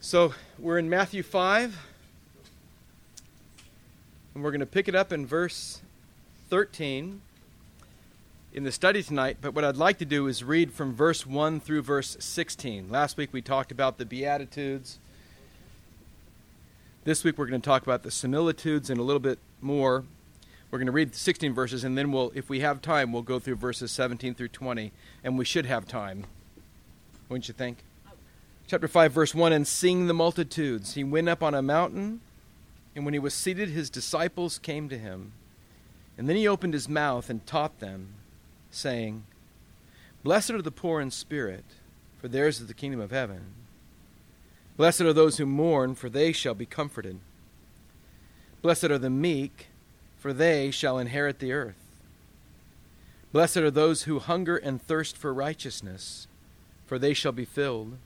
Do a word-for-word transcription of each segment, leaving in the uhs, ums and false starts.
So we're in Matthew five, and we're going to pick it up in verse thirteen in the study tonight, but what I'd like to do is read from verse one through verse sixteen. Last week we talked about the Beatitudes. This week we're going to talk about the similitudes and a little bit more. We're going to read sixteen verses, and then we'll, if we have time, we'll go through verses seventeen through twenty, and we should have time. Wouldn't you think? Chapter five, verse one, and seeing the multitudes, he went up on a mountain, and when he was seated, his disciples came to him. And then he opened his mouth and taught them, saying, Blessed are the poor in spirit, for theirs is the kingdom of heaven. Blessed are those who mourn, for they shall be comforted. Blessed are the meek, for they shall inherit the earth. Blessed are those who hunger and thirst for righteousness, for they shall be filled.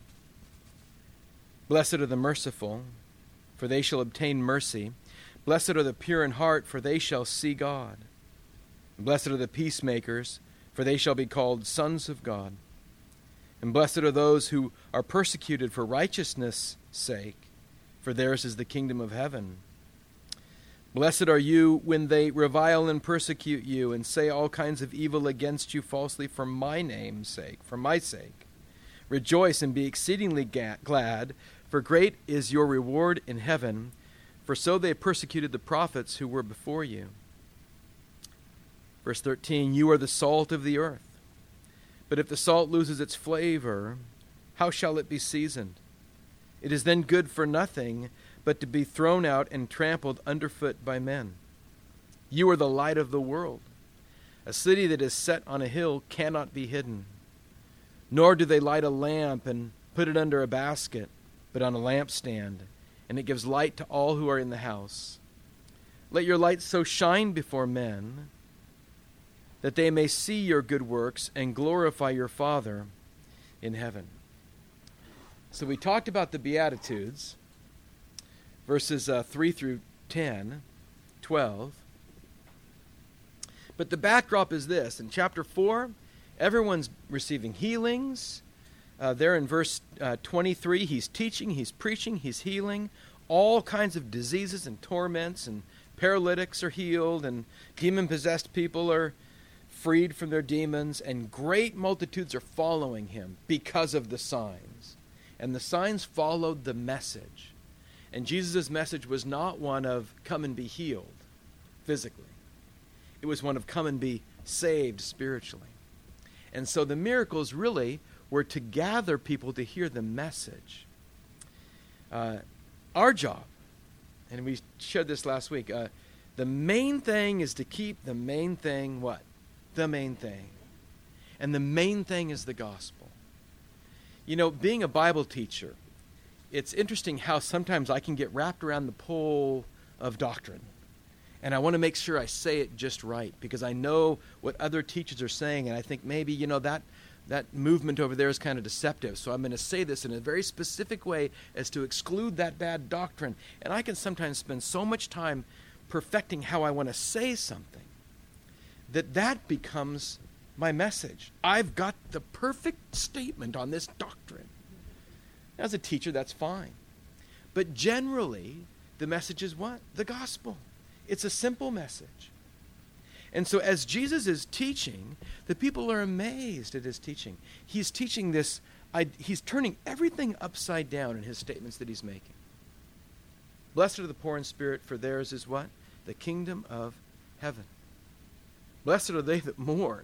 Blessed are the merciful, for they shall obtain mercy. Blessed are the pure in heart, for they shall see God. Blessed are the peacemakers, for they shall be called sons of God. And blessed are those who are persecuted for righteousness' sake, for theirs is the kingdom of heaven. Blessed are you when they revile and persecute you, and say all kinds of evil against you falsely for my name's sake, for my sake. Rejoice and be exceedingly ga- glad, for great is your reward in heaven, for so they persecuted the prophets who were before you. Verse thirteen, you are the salt of the earth. But if the salt loses its flavor, how shall it be seasoned? It is then good for nothing, but to be thrown out and trampled underfoot by men. You are the light of the world. A city that is set on a hill cannot be hidden. Nor do they light a lamp and put it under a basket, but on a lampstand, and it gives light to all who are in the house. Let your light so shine before men that they may see your good works and glorify your Father in heaven. So we talked about the Beatitudes, verses uh, three through ten, twelve. But the backdrop is this. In chapter four, everyone's receiving healings. Uh, there in verse uh, twenty-three, he's teaching, he's preaching, he's healing. All kinds of diseases and torments, and paralytics are healed, and demon-possessed people are freed from their demons, and great multitudes are following him because of the signs. And the signs followed the message. And Jesus' message was not one of come and be healed physically. It was one of come and be saved spiritually. And so the miracles really were to gather people to hear the message. Uh, our job, and we shared this last week, uh, the main thing is to keep the main thing what? The main thing. And the main thing is the gospel. You know, being a Bible teacher, it's interesting how sometimes I can get wrapped around the pole of doctrine. And I want to make sure I say it just right, because I know what other teachers are saying, and I think maybe, you know, that that movement over there is kind of deceptive. So I'm going to say this in a very specific way as to exclude that bad doctrine. And I can sometimes spend so much time perfecting how I want to say something that that becomes my message. I've got the perfect statement on this doctrine. As a teacher, that's fine. But generally, the message is what? The gospel. It's a simple message. And so as Jesus is teaching, the people are amazed at his teaching. He's teaching this, he's turning everything upside down in his statements that he's making. Blessed are the poor in spirit, for theirs is what? The kingdom of heaven. Blessed are they that mourn,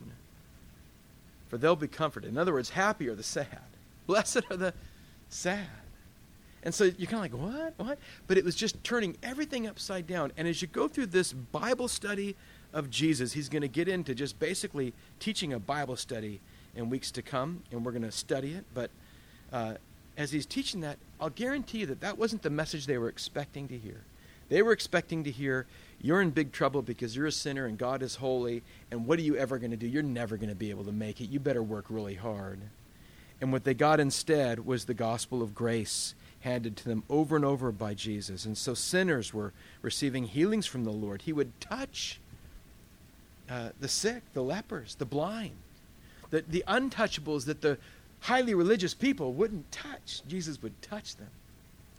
for they'll be comforted. In other words, happy are the sad. Blessed are the sad. And so you're kind of like, what? What? But it was just turning everything upside down. And as you go through this Bible study of Jesus, he's going to get into just basically teaching a Bible study in weeks to come, and we're going to study it. But uh, as he's teaching that, I'll guarantee you that that wasn't the message they were expecting to hear. They were expecting to hear, you're in big trouble because you're a sinner and God is holy, and what are you ever going to do? You're never going to be able to make it. You better work really hard. And what they got instead was the gospel of grace handed to them over and over by Jesus. And so sinners were receiving healings from the Lord. He would touch uh, the sick, the lepers, the blind, the, the untouchables that the highly religious people wouldn't touch. Jesus would touch them.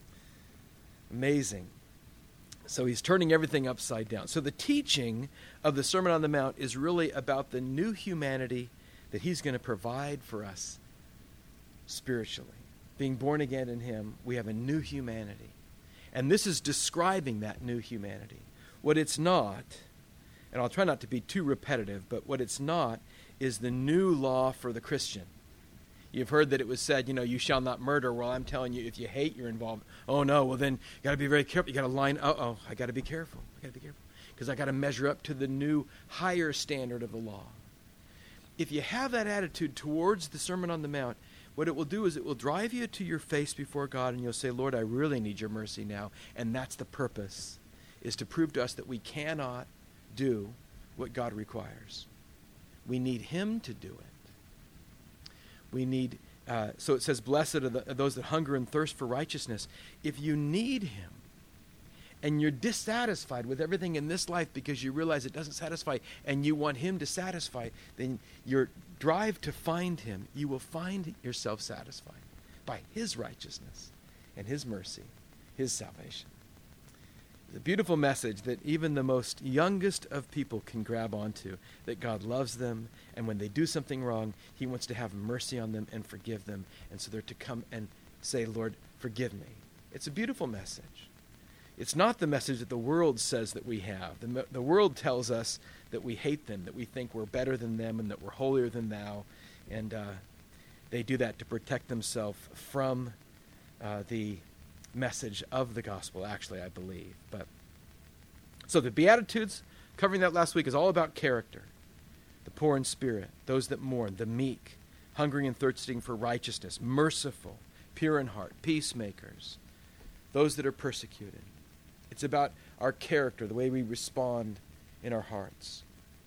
Amazing. So he's turning everything upside down. So the teaching of the Sermon on the Mount is really about the new humanity that he's going to provide for us spiritually. Being born again in him, we have a new humanity. And this is describing that new humanity. What it's not, and I'll try not to be too repetitive, but what it's not is the new law for the Christian. You've heard that it was said, you know, you shall not murder. Well, I'm telling you, if you hate, you're involved. Oh, no, well, then you got to be very careful. You got to line, uh-oh, I got to be careful. I got to be careful. Because I got to measure up to the new, higher standard of the law. If you have that attitude towards the Sermon on the Mount, what it will do is it will drive you to your face before God, and you'll say, Lord, I really need your mercy now. And that's the purpose, is to prove to us that we cannot do what God requires. We need him to do it. We need, uh, so it says, blessed are, the, are those that hunger and thirst for righteousness. If you need him, and you're dissatisfied with everything in this life because you realize it doesn't satisfy, and you want him to satisfy, then your drive to find him, you will find yourself satisfied by his righteousness and his mercy, his salvation. It's a beautiful message that even the most youngest of people can grab onto, that God loves them, and when they do something wrong, he wants to have mercy on them and forgive them, and so they're to come and say, Lord, forgive me. It's a beautiful message. It's not the message that the world says that we have. The, the world tells us that we hate them, that we think we're better than them, and that we're holier than thou, and uh, they do that to protect themselves from uh, the message of the gospel, actually, I believe. But so the Beatitudes, covering that last week, is all about character. The poor in spirit, those that mourn, the meek, hungering and thirsting for righteousness, merciful, pure in heart, peacemakers, those that are persecuted. It's about our character, the way we respond in our hearts.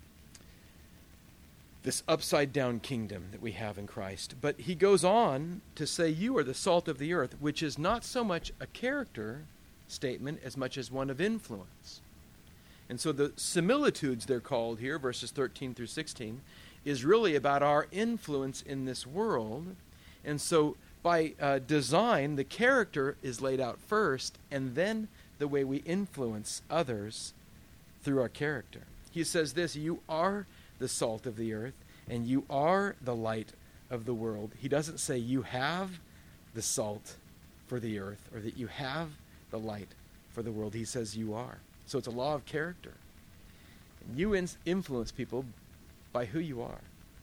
This upside-down kingdom that we have in Christ. But he goes on to say, you are the salt of the earth, which is not so much a character statement as much as one of influence. And so the similitudes, they're called here, verses thirteen through sixteen, is really about our influence in this world. And so by uh, design, the character is laid out first, and then the way we influence others through our character. He says this, you are the salt of the earth, and you are the light of the world. He doesn't say you have the salt for the earth, or that you have the light for the world. He says you are. So it's a law of character. You in- influence people by who you are.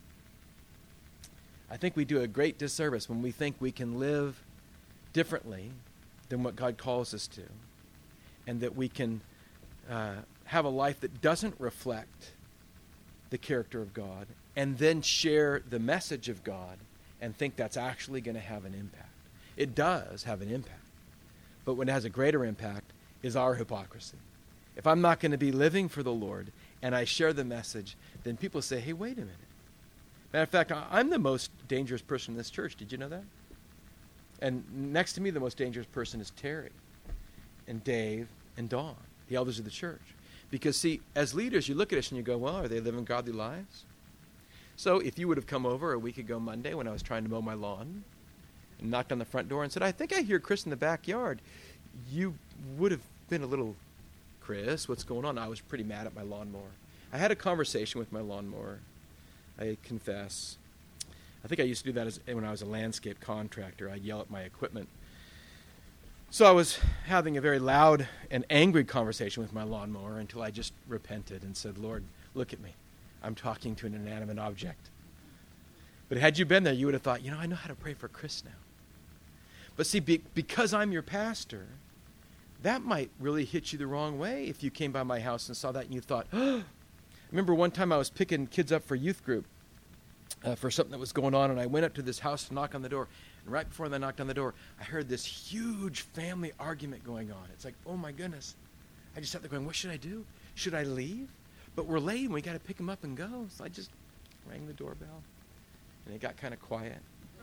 I think we do a great disservice when we think we can live differently than what God calls us to, and that we can uh, have a life that doesn't reflect the character of God, and then share the message of God and think that's actually going to have an impact. It does have an impact, but what has a greater impact is our hypocrisy. If I'm not going to be living for the Lord and I share the message, then people say, hey, wait a minute. Matter of fact, I'm the most dangerous person in this church. Did you know that? And next to me, the most dangerous person is Terry and Dave and Dawn, the elders of the church. Because, see, as leaders, you look at us and you go, well, are they living godly lives? So if you would have come over a week ago Monday when I was trying to mow my lawn and knocked on the front door and said, I think I hear Chris in the backyard, you would have been a little, Chris, what's going on? I was pretty mad at my lawnmower. I had a conversation with my lawnmower, I confess. I think I used to do that as, when I was a landscape contractor. I'd yell at my equipment. So I was having a very loud and angry conversation with my lawnmower until I just repented and said, Lord, look at me. I'm talking to an inanimate object. But had you been there, you would have thought, you know, I know how to pray for Chris now. But see, be, because I'm your pastor, that might really hit you the wrong way if you came by my house and saw that and you thought, oh. I remember one time I was picking kids up for youth group uh, for something that was going on, and I went up to this house to knock on the door. And right before they knocked on the door, I heard this huge family argument going on. It's like, oh my goodness. I just sat there going, what should I do? Should I leave? But we're late and we got to pick them up and go. So I just rang the doorbell, and it got kind of quiet.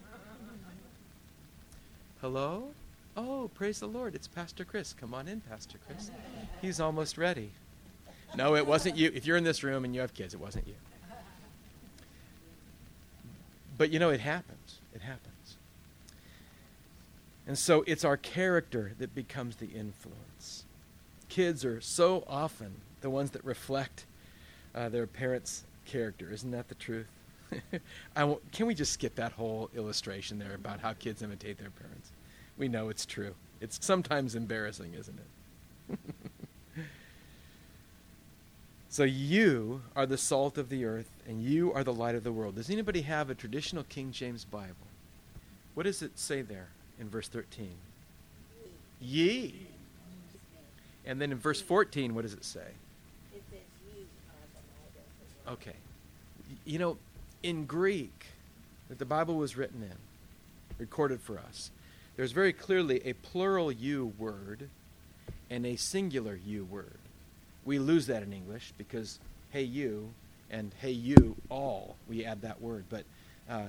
Hello? Oh, praise the Lord. It's Pastor Chris. Come on in, Pastor Chris. He's almost ready. No, it wasn't you. If you're in this room and you have kids, it wasn't you. But you know, it happens. It happens. And so it's our character that becomes the influence. Kids are so often the ones that reflect uh, their parents' character. Isn't that the truth? I won't, can we just skip that whole illustration there about how kids imitate their parents? We know it's true. It's sometimes embarrassing, isn't it? So you are the salt of the earth, and you are the light of the world. Does anybody have a traditional King James Bible? What does it say there in verse thirteen? Ye. And then in verse fourteen, what does it say? It says, "Ye are the light of the world." Okay. Y- You know, in Greek, that the Bible was written in, recorded for us, there's very clearly a plural you word and a singular you word. We lose that in English because hey you and hey you all, we add that word. But uh,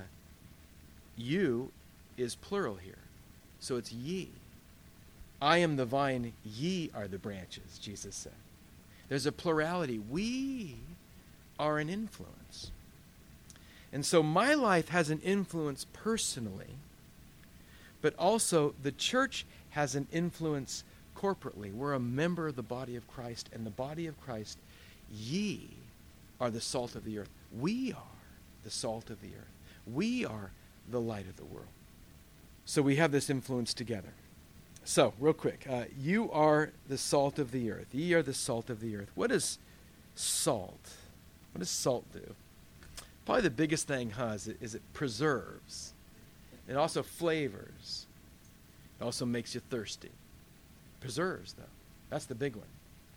you is plural here. So it's ye. I am the vine, ye are the branches, Jesus said. There's a plurality. We are an influence. And so my life has an influence personally, but also the church has an influence corporately. We're a member of the body of Christ, and the body of Christ, ye are the salt of the earth. We are the salt of the earth. We are the light of the world. So we have this influence together. So, real quick, uh, you are the salt of the earth. Ye are the salt of the earth. What is salt? What does salt do? Probably the biggest thing, huh, is it, is it preserves. It also flavors. It also makes you thirsty. Preserves, though. That's the big one.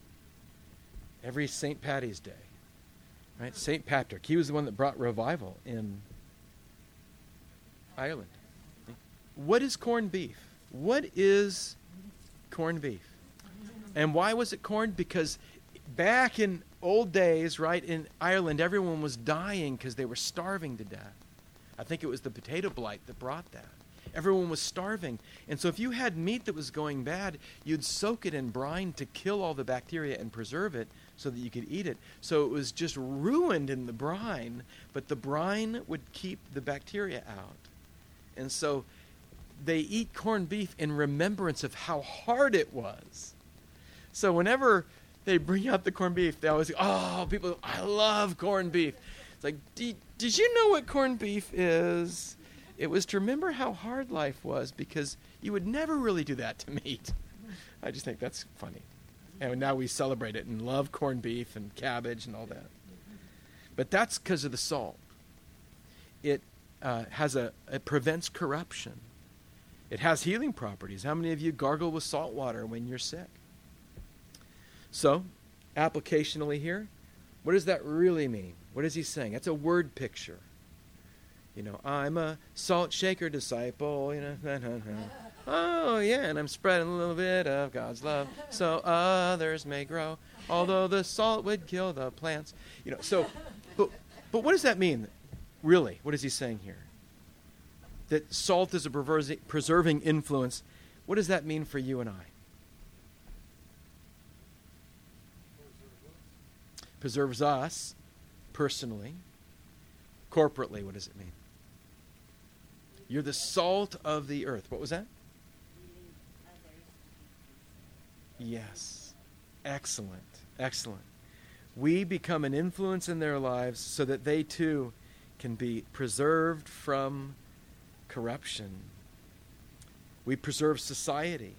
Every Saint Patty's Day, right? Saint Patrick, he was the one that brought revival in Ireland. What is corned beef? What is corned beef? And why was it corned? Because back in old days, right, in Ireland, everyone was dying because they were starving to death. I think it was the potato blight that brought that. Everyone was starving. And so if you had meat that was going bad, you'd soak it in brine to kill all the bacteria and preserve it so that you could eat it. So it was just ruined in the brine, but the brine would keep the bacteria out. And so they eat corned beef in remembrance of how hard it was. So whenever they bring out the corned beef, they always go, oh, people, I love corned beef. It's like, did, did you know what corned beef is? It was to remember how hard life was, because you would never really do that to meat. I just think that's funny. And now we celebrate it and love corned beef and cabbage and all that. But that's because of the salt. It uh, has a, it prevents corruption. It has healing properties. How many of you gargle with salt water when you're sick? So, applicationally here, what does that really mean? What is he saying? That's a word picture. You know, I'm a salt shaker disciple, you know. Oh, yeah, and I'm spreading a little bit of God's love so others may grow, although the salt would kill the plants. You know, so, but, but what does that mean, really? What is he saying here? That salt is a preserving influence. What does that mean for you and I? Preserves us personally. Corporately, what does it mean? You're the salt of the earth. What was that? Yes. Excellent. Excellent. We become an influence in their lives so that they too can be preserved from corruption. We preserve society.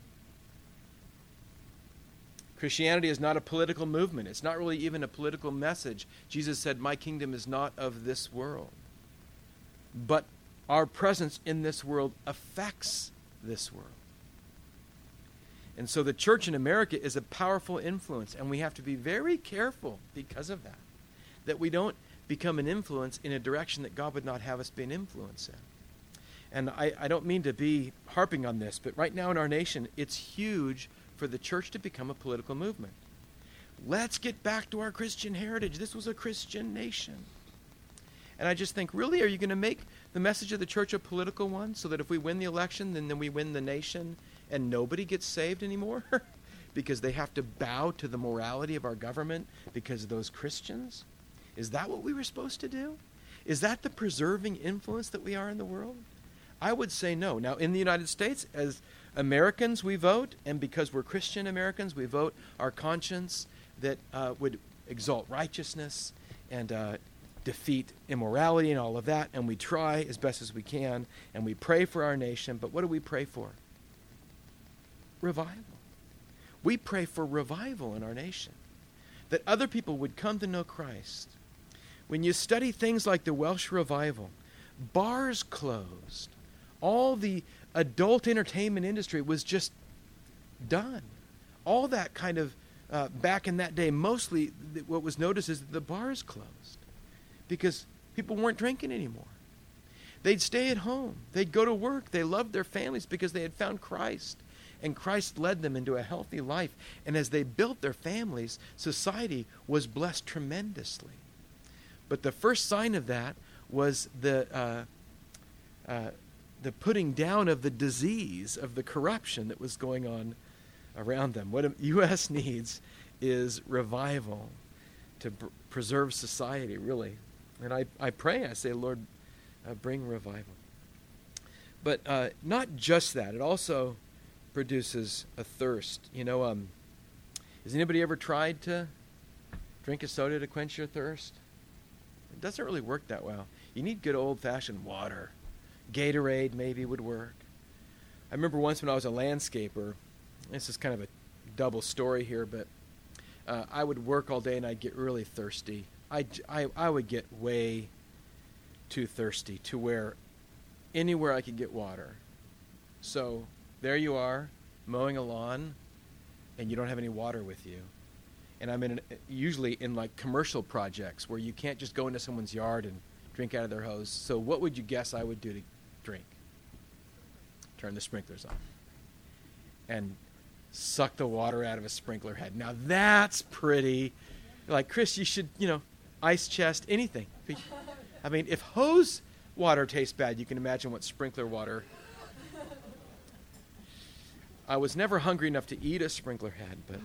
Christianity is not a political movement. It's not really even a political message. Jesus said, my kingdom is not of this world. But our presence in this world affects this world. And so the church in America is a powerful influence, and we have to be very careful because of that, that we don't become an influence in a direction that God would not have us be an influence in. And I, I don't mean to be harping on this, but right now in our nation, it's huge for the church to become a political movement. Let's get back to our Christian heritage. This was a Christian nation. And I just think, really, are you going to make the message of the church a political one so that if we win the election, then, then we win the nation and nobody gets saved anymore? Because they have to bow to the morality of our government because of those Christians? Is that what we were supposed to do? Is that the preserving influence that we are in the world? I would say no. Now, in the United States, as Americans, we vote, and because we're Christian Americans, we vote our conscience that uh, would exalt righteousness and uh, defeat immorality and all of that, and we try as best as we can, and we pray for our nation, but what do we pray for? Revival. We pray for revival in our nation, that other people would come to know Christ. When you study things like the Welsh revival, bars closed. All the adult entertainment industry was just done. All that kind of, uh, back in that day, mostly th- what was noticed is that the bars closed because people weren't drinking anymore. They'd stay at home. They'd go to work. They loved their families because they had found Christ. And Christ led them into a healthy life. And as they built their families, society was blessed tremendously. But the first sign of that was the uh, uh, the putting down of the disease, of the corruption that was going on around them. What the U S needs is revival to pr- preserve society, really. And I, I pray, I say, Lord, uh, bring revival. But uh, not just that. It also produces a thirst. You know, um, has anybody ever tried to drink a soda to quench your thirst? It doesn't really work that well. You need good old-fashioned water. Gatorade maybe would work. I remember once when I was a landscaper, this is kind of a double story here, but uh, I would work all day and I'd get really thirsty. I, I, I would get way too thirsty to where anywhere I could get water. So there you are, mowing a lawn, and you don't have any water with you. And I'm in an, usually in like commercial projects where you can't just go into someone's yard and drink out of their hose. So what would you guess I would do to drink? Turn the sprinklers on and suck the water out of a sprinkler head. Now that's pretty. Like, Chris, you should, you know, ice chest, anything. I mean, if hose water tastes bad, you can imagine what sprinkler water. I was never hungry enough to eat a sprinkler head, but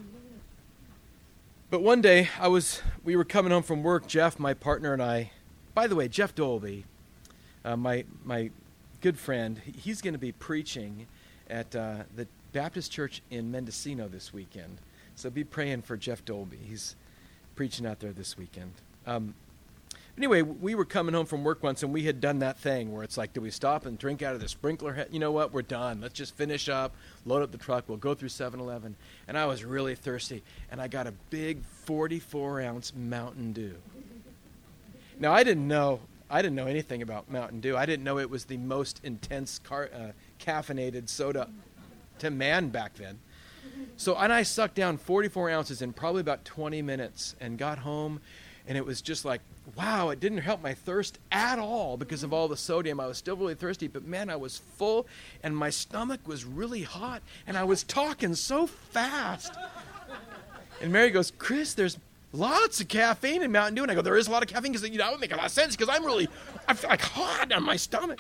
but one day I was we were coming home from work, Jeff, my partner, and I. By the way, Jeff Dolby, uh, my my good friend, he's going to be preaching at uh, the Baptist Church in Mendocino this weekend. So be praying for Jeff Dolby. He's preaching out there this weekend. Um, anyway, we were coming home from work once, and we had done that thing where it's like, do we stop and drink out of the sprinkler head? You know what? We're done. Let's just finish up, load up the truck. We'll go through seven eleven. And I was really thirsty, and I got a big forty-four ounce Mountain Dew. Now, I didn't know I didn't know anything about Mountain Dew. I didn't know it was the most intense car, uh, caffeinated soda to man back then. So, and I sucked down forty-four ounces in probably about twenty minutes and got home, and it was just like, wow, it didn't help my thirst at all because of all the sodium. I was still really thirsty, but man, I was full, and my stomach was really hot, and I was talking so fast. And Mary goes, Chris, there's lots of caffeine in Mountain Dew. And I go, there is a lot of caffeine because, you know, that would make a lot of sense because I'm really, I feel like hot on my stomach.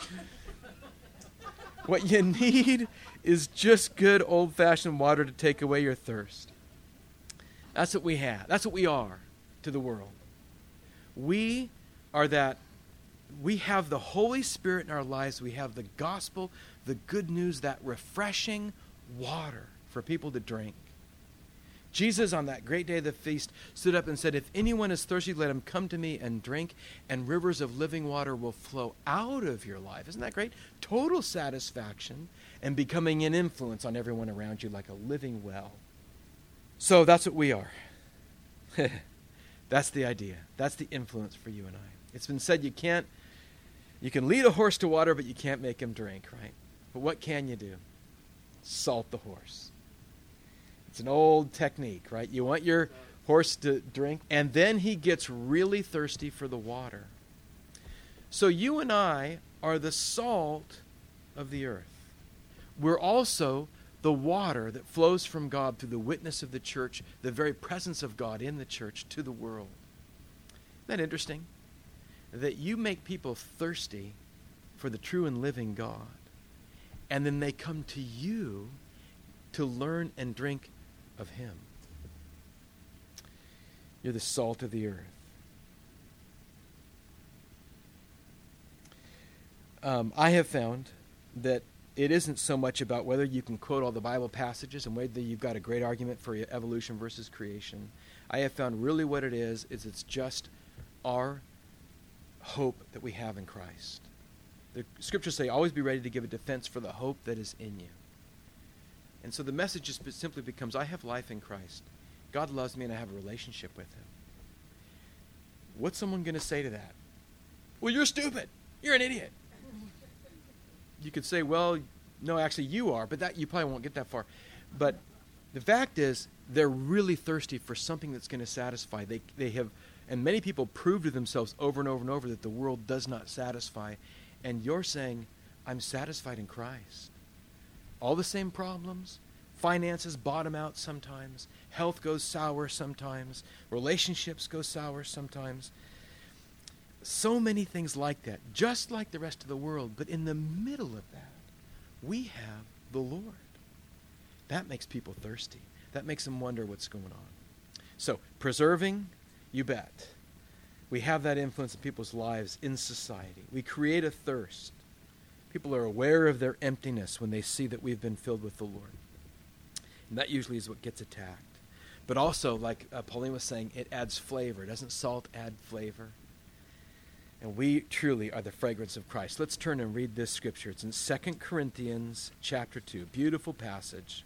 What you need is just good old-fashioned water to take away your thirst. That's what we have. That's what we are to the world. We are that, we have the Holy Spirit in our lives. We have the gospel, the good news, that refreshing water for people to drink. Jesus, on that great day of the feast, stood up and said, if anyone is thirsty, let him come to me and drink, and rivers of living water will flow out of your life. Isn't that great? Total satisfaction and becoming an influence on everyone around you like a living well. So that's what we are. That's the idea. That's the influence for you and I. It's been said you can't, you can lead a horse to water, but you can't make him drink, right? But what can you do? Salt the horse. It's an old technique, right? You want your horse to drink, and then he gets really thirsty for the water. So you and I are the salt of the earth. We're also the water that flows from God through the witness of the church, the very presence of God in the church to the world. Isn't that interesting? That you make people thirsty for the true and living God, and then they come to you to learn and drink of him. You're the salt of the earth. Um, I have found that it isn't so much about whether you can quote all the Bible passages and whether you've got a great argument for evolution versus creation. I have found really what it is, is it's just our hope that we have in Christ. The scriptures say, always be ready to give a defense for the hope that is in you. And so the message just simply becomes, I have life in Christ. God loves me and I have a relationship with him. What's someone going to say to that? Well, you're stupid. You're an idiot. You could say, well, no, actually you are, but that you probably won't get that far. But the fact is, they're really thirsty for something that's going to satisfy. They they have, and many people prove to themselves over and over and over that the world does not satisfy. And you're saying, I'm satisfied in Christ. All the same problems. Finances bottom out sometimes. Health goes sour sometimes. Relationships go sour sometimes. So many things like that, just like the rest of the world. But in the middle of that, we have the Lord. That makes people thirsty. That makes them wonder what's going on. So, preserving, you bet. We have that influence in people's lives, in society. We create a thirst. People are aware of their emptiness when they see that we've been filled with the Lord. And that usually is what gets attacked. But also, like uh, Pauline was saying, it adds flavor. Doesn't salt add flavor? And we truly are the fragrance of Christ. Let's turn and read this scripture. It's in Second Corinthians chapter two. Beautiful passage.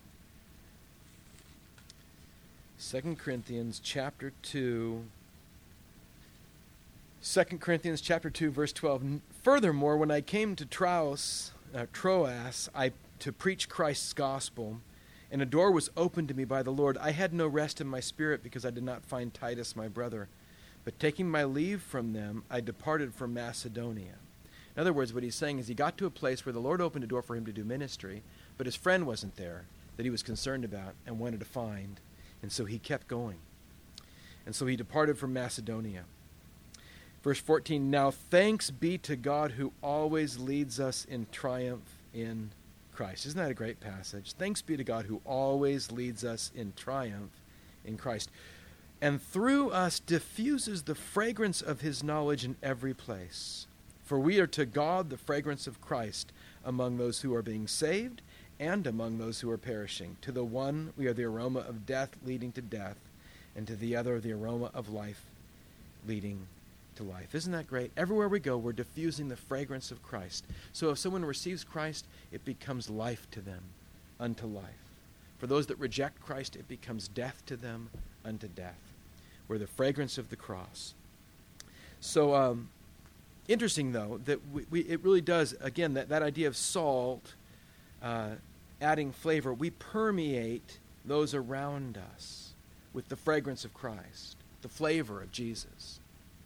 Second Corinthians chapter two. Second Corinthians chapter two, verse twelve. Furthermore, when I came to Troas, uh, Troas, I to preach Christ's gospel, and a door was opened to me by the Lord, I had no rest in my spirit because I did not find Titus my brother. But taking my leave from them, I departed for Macedonia. In other words, what he's saying is he got to a place where the Lord opened a door for him to do ministry, but his friend wasn't there that he was concerned about and wanted to find. And so he kept going. And so he departed from Macedonia. Verse fourteen, now thanks be to God who always leads us in triumph in Christ. Isn't that a great passage? Thanks be to God who always leads us in triumph in Christ. And through us diffuses the fragrance of his knowledge in every place. For we are to God the fragrance of Christ among those who are being saved and among those who are perishing. To the one we are the aroma of death leading to death, and to the other the aroma of life leading to life. Isn't that great? Everywhere we go, we're diffusing the fragrance of Christ. So if someone receives Christ, it becomes life to them unto life. For those that reject Christ, it becomes death to them unto death. We're the fragrance of the cross. So, um, interesting, though, that we, we, it really does, again, that, that idea of salt, uh, adding flavor, we permeate those around us with the fragrance of Christ, the flavor of Jesus.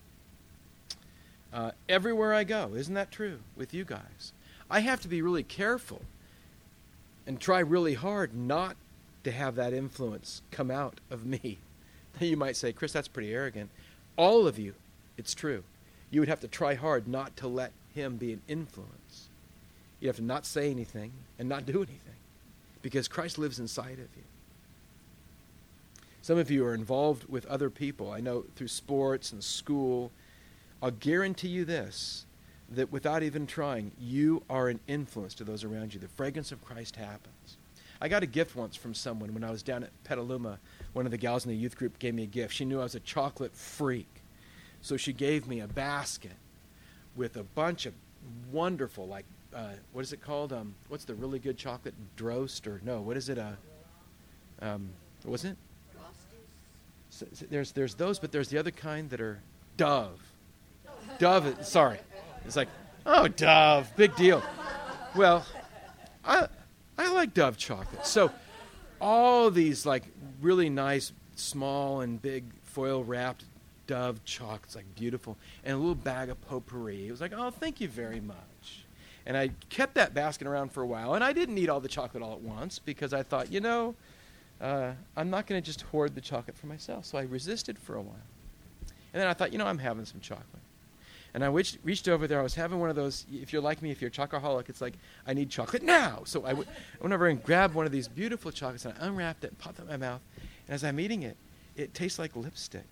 Uh, everywhere I go, isn't that true with you guys? I have to be really careful and try really hard not to have that influence come out of me. You might say, Chris, that's pretty arrogant. All of you, it's true. You would have to try hard not to let him be an influence. You have to not say anything and not do anything because Christ lives inside of you. Some of you are involved with other people. I know through sports and school. I'll guarantee you this, that without even trying, you are an influence to those around you. The fragrance of Christ happens. I got a gift once from someone when I was down at Petaluma. One of the gals in the youth group gave me a gift. She knew I was a chocolate freak. So she gave me a basket with a bunch of wonderful, like, uh, what is it called? Um, what's the really good chocolate? Drost or no, what is it? Uh, um, what was it? So, so there's, there's those, but there's the other kind that are Dove. Dove, sorry. It's like, oh, Dove, big deal. Well, I I like Dove chocolate. So all these like really nice, small and big foil wrapped Dove chocolates, like beautiful, and a little bag of potpourri. It was like, oh, thank you very much. And I kept that basket around for a while, and I didn't eat all the chocolate all at once because I thought, you know, uh, I'm not going to just hoard the chocolate for myself. So I resisted for a while. And then I thought, you know, I'm having some chocolate. And I reached, reached over there. I was having one of those, if you're like me, if you're a chocoholic, it's like, I need chocolate now. So I, w- I went over and grabbed one of these beautiful chocolates, and I unwrapped it and popped it in my mouth. And as I'm eating it, it tastes like lipstick.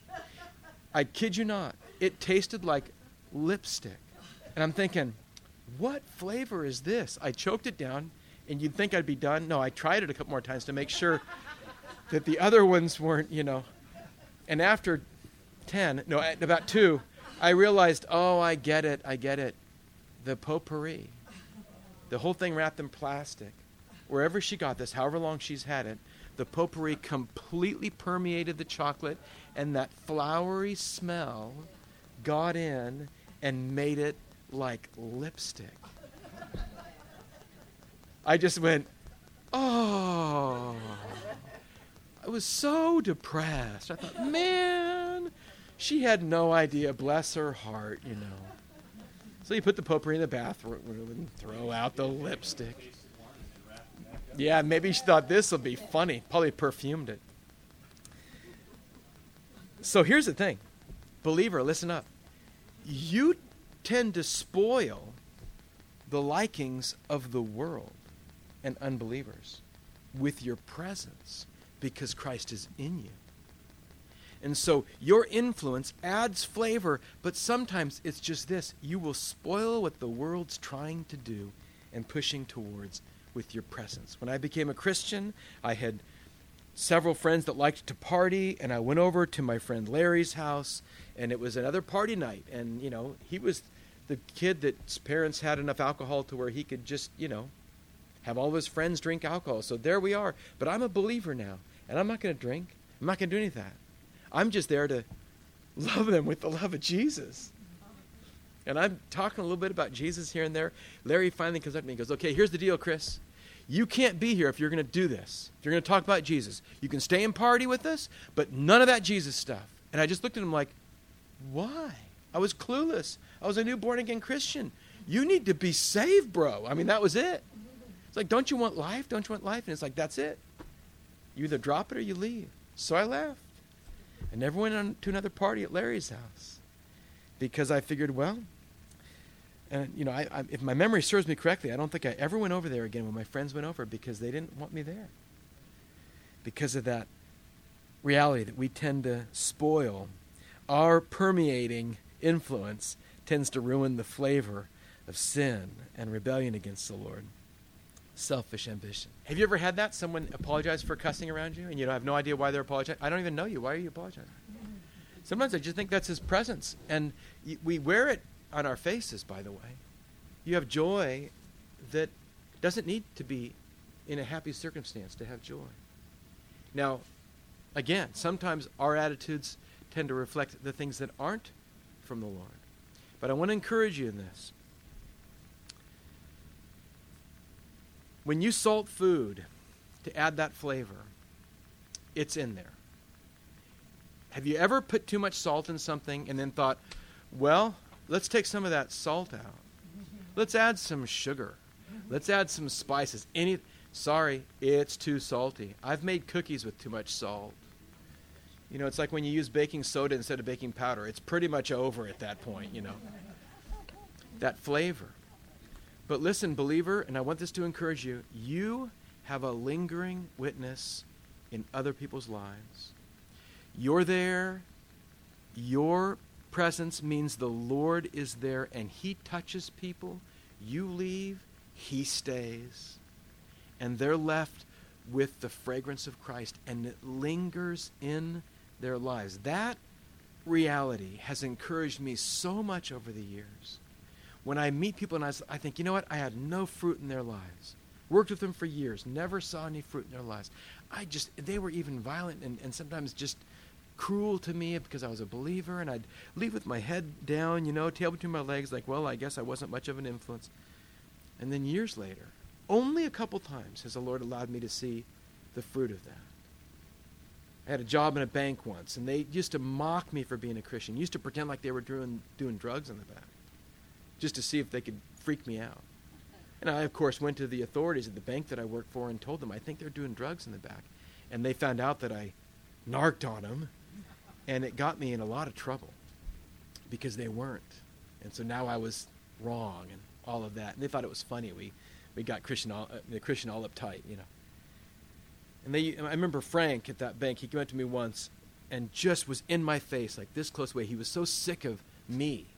I kid you not. It tasted like lipstick. And I'm thinking, what flavor is this? I choked it down, and you'd think I'd be done. No, I tried it a couple more times to make sure that the other ones weren't, you know. And after ten, no, at about two, I realized, oh, I get it, I get it. The potpourri. The whole thing wrapped in plastic. Wherever she got this, however long she's had it, the potpourri completely permeated the chocolate, and that flowery smell got in and made it like lipstick. I just went, oh. I was so depressed. I thought, man, she had no idea. Bless her heart, you know. So you put the potpourri in the bathroom and throw out the lipstick. Yeah, maybe she thought this will be funny. Probably perfumed it. So here's the thing. Believer, listen up. You tend to spoil the likings of the world and unbelievers with your presence because Christ is in you. And so your influence adds flavor, but sometimes it's just this. You will spoil what the world's trying to do and pushing towards with your presence. When I became a Christian, I had several friends that liked to party, and I went over to my friend Larry's house, and it was another party night. And, you know, he was the kid that's parents had enough alcohol to where he could just, you know, have all of his friends drink alcohol. So there we are. But I'm a believer now, and I'm not going to drink. I'm not going to do any of that. I'm just there to love them with the love of Jesus. And I'm talking a little bit about Jesus here and there. Larry finally comes up to me and goes, okay, here's the deal, Chris. You can't be here if you're going to do this. If you're going to talk about Jesus. You can stay and party with us, but none of that Jesus stuff. And I just looked at him like, why? I was clueless. I was a new born-again Christian. You need to be saved, bro. I mean, that was it. It's like, don't you want life? Don't you want life? And it's like, that's it. You either drop it or you leave. So I left. I never went on to another party at Larry's house because I figured, well, and you know, I, I, if my memory serves me correctly, I don't think I ever went over there again when my friends went over because they didn't want me there. Because of that reality that we tend to spoil. Our permeating influence tends to ruin the flavor of sin and rebellion against the Lord. Selfish ambition. Have you ever had that? Someone apologize for cussing around you and you have no idea why they're apologizing? I don't even know you. Why are you apologizing? Sometimes I just think that's his presence. And y- we wear it on our faces, by the way. You have joy that doesn't need to be in a happy circumstance to have joy. Now, again, sometimes our attitudes tend to reflect the things that aren't from the Lord. But I want to encourage you in this. When you salt food to add that flavor, it's in there. Have you ever put too much salt in something and then thought, well, let's take some of that salt out. Let's add some sugar. Let's add some spices. Any, sorry, it's too salty. I've made cookies with too much salt. You know, it's like when you use baking soda instead of baking powder. It's pretty much over at that point, you know. That flavor. But listen, believer, and I want this to encourage you, you have a lingering witness in other people's lives. You're there. Your presence means the Lord is there and he touches people. You leave, he stays. And they're left with the fragrance of Christ and it lingers in their lives. That reality has encouraged me so much over the years. When I meet people and I, I think, you know what, I had no fruit in their lives. Worked with them for years, never saw any fruit in their lives. I just, they were even violent and, and sometimes just cruel to me because I was a believer, and I'd leave with my head down, you know, tail between my legs, like, well, I guess I wasn't much of an influence. And then years later, only a couple times has the Lord allowed me to see the fruit of that. I had a job in a bank once, and they used to mock me for being a Christian, used to pretend like they were doing, doing drugs in the back, just to see if they could freak me out. And I, of course, went to the authorities at the bank that I worked for and told them, I think they're doing drugs in the back. And they found out that I narked on them, and it got me in a lot of trouble because they weren't. And so now I was wrong and all of that. And they thought it was funny. We we got Christian all, uh, the Christian all uptight, you know. And they, I remember Frank at that bank, he came up to me once and just was in my face, like this close away. He was so sick of me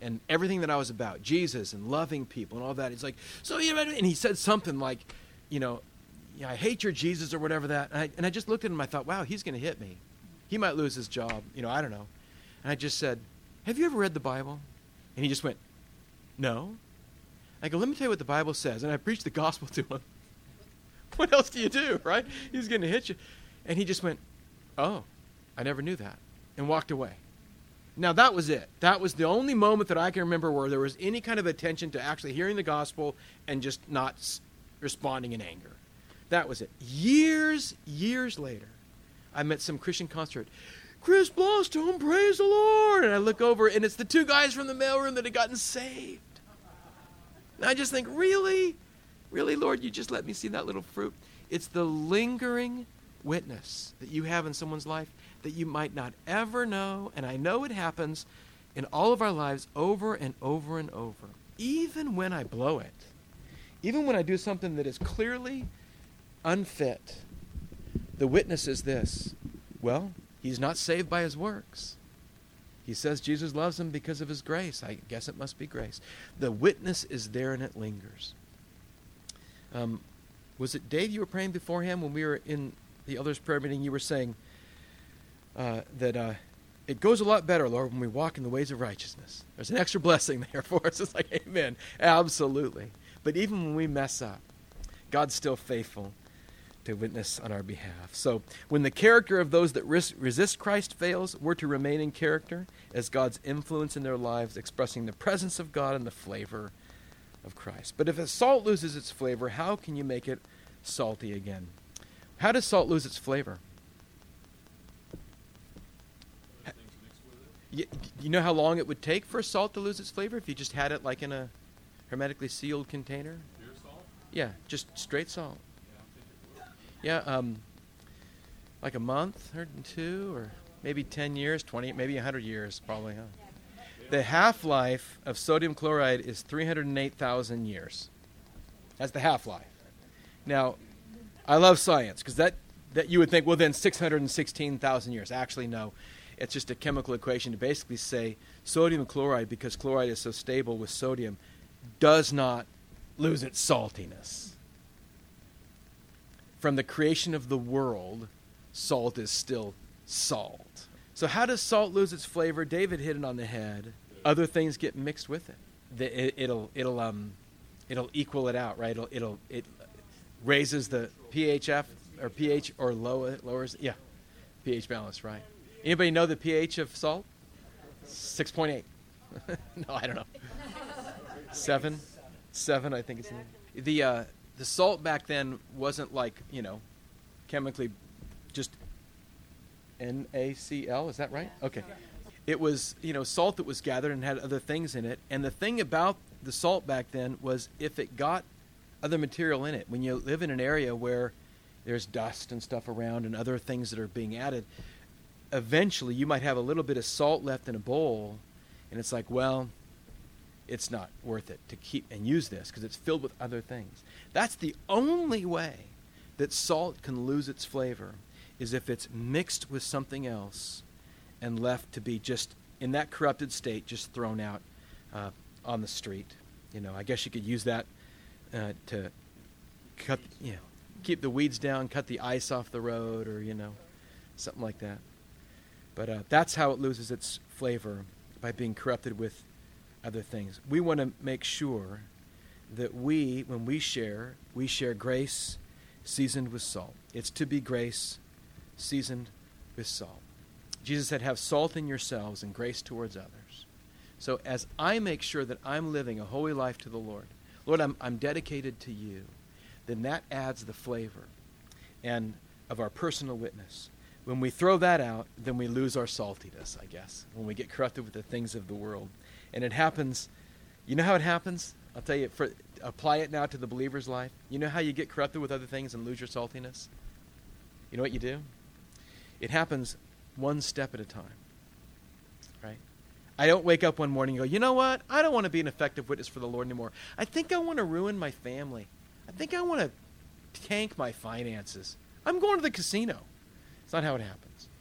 and everything that I was about, Jesus and loving people and all that. He's like, so you know, and he said something like, you know, yeah, I hate your Jesus or whatever that. And I, and I just looked at him. I thought, wow, he's going to hit me. He might lose his job. You know, I don't know. And I just said, have you ever read the Bible? And he just went, no. I go, let me tell you what the Bible says. And I preached the gospel to him. What else do you do, right? He's going to hit you. And he just went, oh, I never knew that, and walked away. Now, that was it. That was the only moment that I can remember where there was any kind of attention to actually hearing the gospel and just not s- responding in anger. That was it. Years, years later, I met some Christian concert. Chris Blosstone, praise the Lord. And I look over, and it's the two guys from the mailroom that had gotten saved. And I just think, really? Really, Lord, you just let me see that little fruit? It's the lingering witness that you have in someone's life that you might not ever know. And I know it happens in all of our lives over and over and over. Even when I blow it, even when I do something that is clearly unfit, the witness is this. Well, he's not saved by his works. He says Jesus loves him because of his grace. I guess it must be grace. The witness is there and it lingers. Um, was it Dave you were praying before him when we were in the elders' prayer meeting? You were saying uh, that uh, it goes a lot better, Lord, when we walk in the ways of righteousness. There's an extra blessing there for us. It's like, amen. Absolutely. But even when we mess up, God's still faithful to witness on our behalf. So when the character of those that res- resist Christ fails, we're to remain in character as God's influence in their lives, expressing the presence of God and the flavor of Christ. But if a salt loses its flavor, how can you make it salty again? How does salt lose its flavor? You, you know how long it would take for salt to lose its flavor if you just had it like in a hermetically sealed container? Pure salt? Yeah, just straight salt. Yeah, I think it would. Yeah, um, like a month or two, or maybe ten years, twenty, maybe one hundred years, probably, huh? The half-life of sodium chloride is three hundred eight thousand years. That's the half-life. Now, I love science, because that, that you would think, well, then six hundred sixteen thousand years. Actually, no. It's just a chemical equation to basically say sodium chloride, because chloride is so stable with sodium, does not lose its saltiness. From the creation of the world, salt is still salt. So how does salt lose its flavor? David hit it on the head. Other things get mixed with it. The, it it'll it'll um it'll equal it out, right? It'll it'll it raises the pH F or pH or lower lowers yeah pH balance, right? Anybody know the pH of salt? Six point eight. No, I don't know. Seven, seven. I think it's the uh, the salt back then wasn't like you know chemically just N A C L, is that right? Okay. It was, you know, salt that was gathered and had other things in it. And the thing about the salt back then was if it got other material in it, when you live in an area where there's dust and stuff around and other things that are being added, eventually you might have a little bit of salt left in a bowl, and it's like, well, it's not worth it to keep and use this because it's filled with other things. That's the only way that salt can lose its flavor, is if it's mixed with something else and left to be just in that corrupted state, just thrown out uh, on the street. You know, I guess you could use that uh, to cut, you know, keep the weeds down, cut the ice off the road, or you know, something like that. But uh, that's how it loses its flavor, by being corrupted with other things. We want to make sure that we, when we share, we share grace seasoned with salt. It's to be grace seasoned with salt. Jesus said, have salt in yourselves and grace towards others. So as I make sure that I'm living a holy life to the Lord, Lord, I'm, I'm dedicated to you, then that adds the flavor and of our personal witness. When we throw that out, then we lose our saltiness, I guess, when we get corrupted with the things of the world. And it happens, you know how it happens? I'll tell you, for, apply it now to the believer's life. You know how you get corrupted with other things and lose your saltiness? You know what you do? It happens one step at a time, right? I don't wake up one morning and go, you know what? I don't want to be an effective witness for the Lord anymore. I think I want to ruin my family. I think I want to tank my finances. I'm going to the casino. It's not how it happens.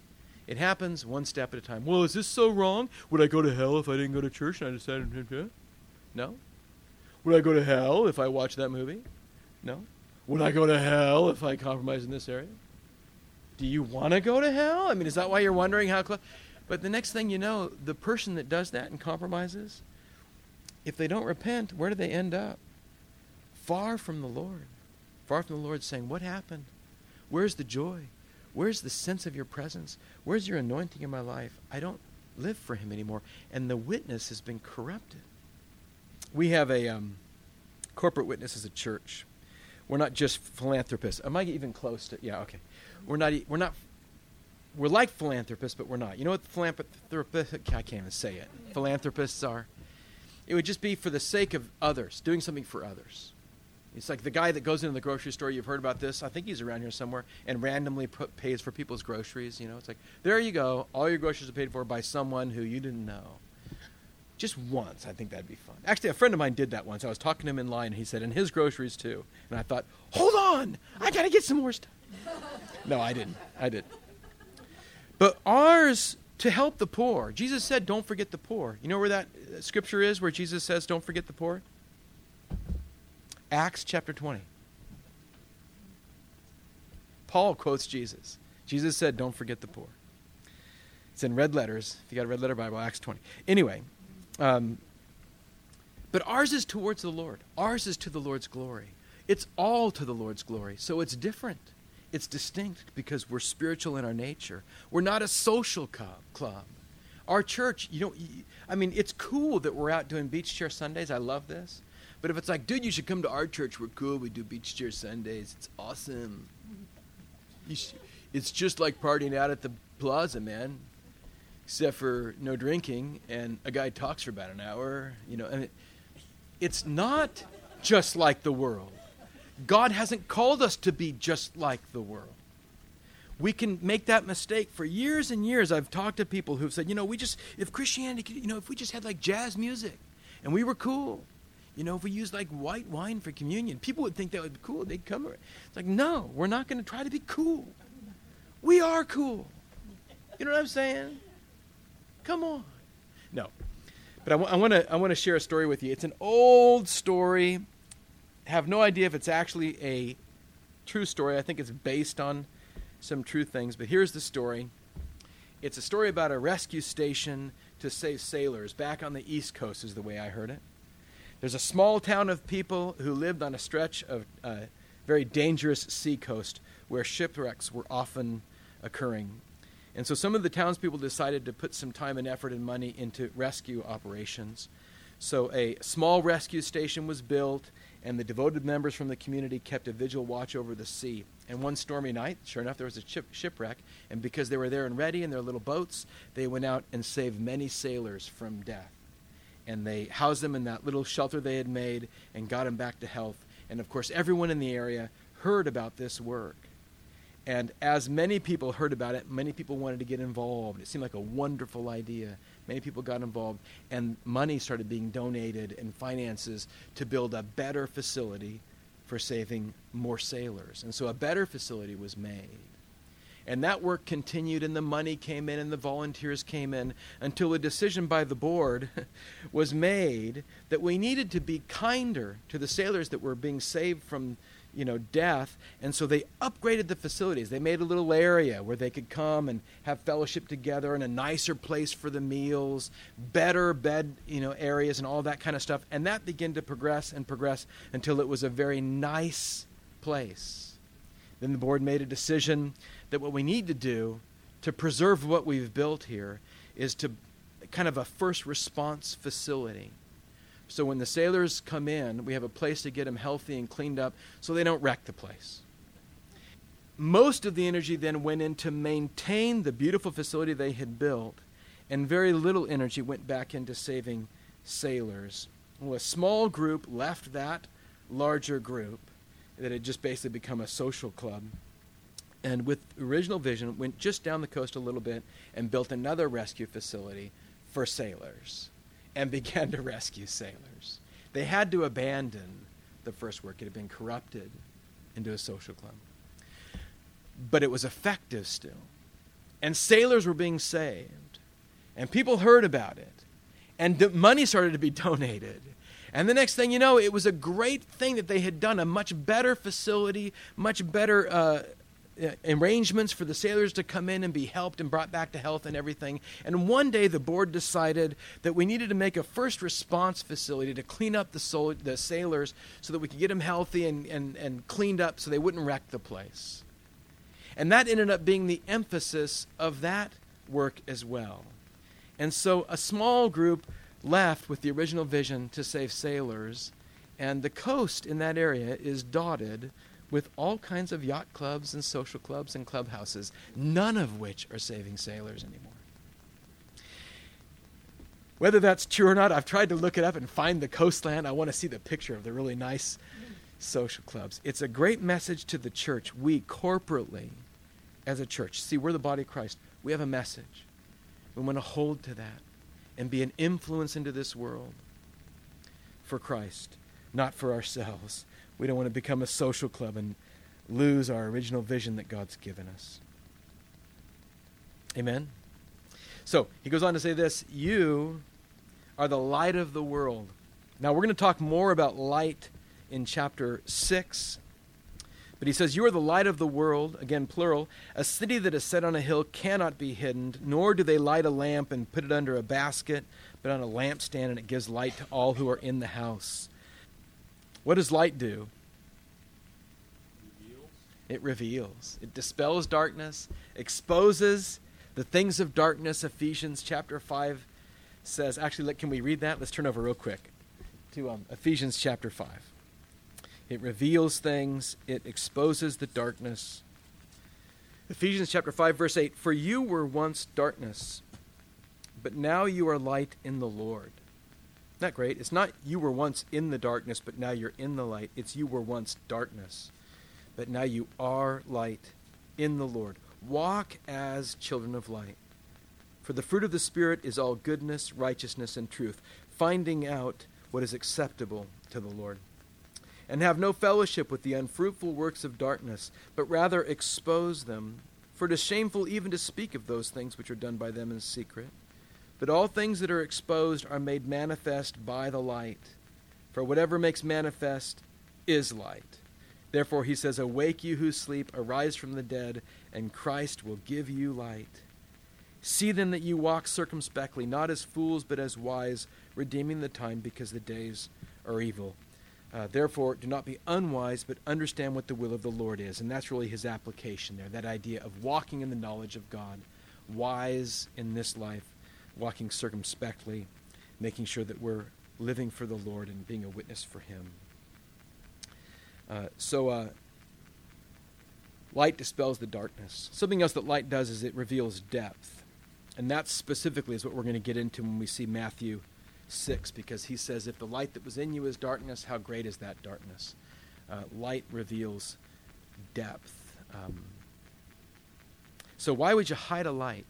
It happens one step at a time. Well, is this so wrong? Would I go to hell if I didn't go to church and I decided to? No. Would I go to hell if I watched that movie? No. Would I go to hell if I compromise in this area? Do you want to go to hell? I mean, is that why you're wondering how close? But the next thing you know, the person that does that and compromises, if they don't repent, where do they end up? Far from the Lord. Far from the Lord, saying, what happened? Where's the joy? Where's the sense of your presence? Where's your anointing in my life? I don't live for him anymore. And the witness has been corrupted. We have a um, corporate witness as a church. We're not just philanthropists. Am I even close to? Yeah, okay. We're not. We're not. We're like philanthropists, but we're not. You know what philanthropists? I can't even say it. Philanthropists are. It would just be for the sake of others, doing something for others. It's like the guy that goes into the grocery store. You've heard about this. I think he's around here somewhere, and randomly put, pays for people's groceries. You know, it's like, there you go. All your groceries are paid for by someone who you didn't know. Just once, I think that'd be fun. Actually, a friend of mine did that once. I was talking to him in line, and he said, and his groceries too. And I thought, hold on, I got to get some more stuff. No, I didn't. I didn't. But ours, to help the poor. Jesus said, don't forget the poor. You know where that scripture is, where Jesus says, don't forget the poor? Acts chapter twenty. Paul quotes Jesus. Jesus said, don't forget the poor. It's in red letters. If you got a red letter Bible, Acts twenty. Anyway, um, but ours is towards the Lord. Ours is to the Lord's glory. It's all to the Lord's glory. So it's different. It's distinct because we're spiritual in our nature. We're not a social club. club. Our church, you know, I mean, it's cool that we're out doing beach chair Sundays. I love this. But if it's like, dude, you should come to our church. We're cool. We do beach chair Sundays. It's awesome. You sh- it's just like partying out at the plaza, man. Except for no drinking, and a guy talks for about an hour. You know, and it, it's not just like the world. God hasn't called us to be just like the world. We can make that mistake. For years and years, I've talked to people who've said, you know, we just, if Christianity, could, you know, if we just had like jazz music, and we were cool. You know, if we used like white wine for communion, people would think that would be cool. They'd come. It's like, no, we're not going to try to be cool. We are cool. You know what I'm saying? Come on. No. But I, w- I want to I want to share a story with you. It's an old story. Have no idea if it's actually a true story. I think it's based on some true things. But here's the story. It's a story about a rescue station to save sailors back on the East Coast is the way I heard it. There's a small town of people who lived on a stretch of uh, very dangerous sea coast where shipwrecks were often occurring. And so some of the townspeople decided to put some time and effort and money into rescue operations. So a small rescue station was built, and the devoted members from the community kept a vigil watch over the sea. And one stormy night, sure enough, there was a ship, shipwreck, and because they were there and ready in their little boats, they went out and saved many sailors from death. And they housed them in that little shelter they had made and got them back to health. And, of course, everyone in the area heard about this work. And as many people heard about it, many people wanted to get involved. It seemed like a wonderful idea. Many people got involved, and money started being donated and finances to build a better facility for saving more sailors. And so a better facility was made. And that work continued, and the money came in, and the volunteers came in, until a decision by the board was made that we needed to be kinder to the sailors that were being saved from, you know, death. And so they upgraded the facilities. They made a little area where they could come and have fellowship together, and a nicer place for the meals, better bed, you know, areas, and all that kind of stuff. And that began to progress and progress until it was a very nice place. Then the board made a decision that what we need to do to preserve what we've built here is to kind of a first response facility. So when the sailors come in, we have a place to get them healthy and cleaned up so they don't wreck the place. Most of the energy then went in to maintain the beautiful facility they had built, and very little energy went back into saving sailors. Well, a small group left that larger group that had just basically become a social club, and with original vision went just down the coast a little bit and built another rescue facility for sailors and began to rescue sailors. They had to abandon the first work. It had been corrupted into a social club. But it was effective still. And sailors were being saved. And people heard about it. And the money started to be donated. And the next thing you know, it was a great thing that they had done, a much better facility, much better uh, arrangements for the sailors to come in and be helped and brought back to health and everything. And one day the board decided that we needed to make a first response facility to clean up the, sol- the sailors so that we could get them healthy and, and, and cleaned up so they wouldn't wreck the place. And that ended up being the emphasis of that work as well. And so a small group left with the original vision to save sailors, and the coast in that area is dotted with all kinds of yacht clubs and social clubs and clubhouses, none of which are saving sailors anymore. Whether that's true or not, I've tried to look it up and find the coastland. I want to see the picture of the really nice social clubs. It's a great message to the church. We corporately, as a church, see, we're the body of Christ. We have a message. We want to hold to that and be an influence into this world for Christ, not for ourselves. We don't want to become a social club and lose our original vision that God's given us. Amen? So, he goes on to say this, you are the light of the world. Now, we're going to talk more about light in chapter six. But he says, you are the light of the world, again, plural. A city that is set on a hill cannot be hidden, nor do they light a lamp and put it under a basket, but on a lampstand, and it gives light to all who are in the house. What does light do? Reveals. It reveals. It dispels darkness, exposes the things of darkness. Ephesians chapter five says, actually, can we read that? Let's turn over real quick to um, Ephesians chapter five. It reveals things. It exposes the darkness. Ephesians chapter five, verse eight, for you were once darkness, but now you are light in the Lord. Isn't that great? It's not you were once in the darkness, but now you're in the light. It's you were once darkness, but now you are light in the Lord. Walk as children of light. For the fruit of the Spirit is all goodness, righteousness, and truth, finding out what is acceptable to the Lord. And have no fellowship with the unfruitful works of darkness, but rather expose them. For it is shameful even to speak of those things which are done by them in secret. But all things that are exposed are made manifest by the light. For whatever makes manifest is light. Therefore he says, awake you who sleep, arise from the dead, and Christ will give you light. See then that you walk circumspectly, not as fools, but as wise, redeeming the time, because the days are evil. Uh, therefore, do not be unwise, but understand what the will of the Lord is. And that's really his application there, that idea of walking in the knowledge of God, wise in this life, walking circumspectly, making sure that we're living for the Lord and being a witness for him. Uh, so, uh, light dispels the darkness. Something else that light does is it reveals depth. And that specifically is what we're going to get into when we see Matthew six, because he says, if the light that was in you is darkness, how great is that darkness? Uh, light reveals depth. Um, so why would you hide a light?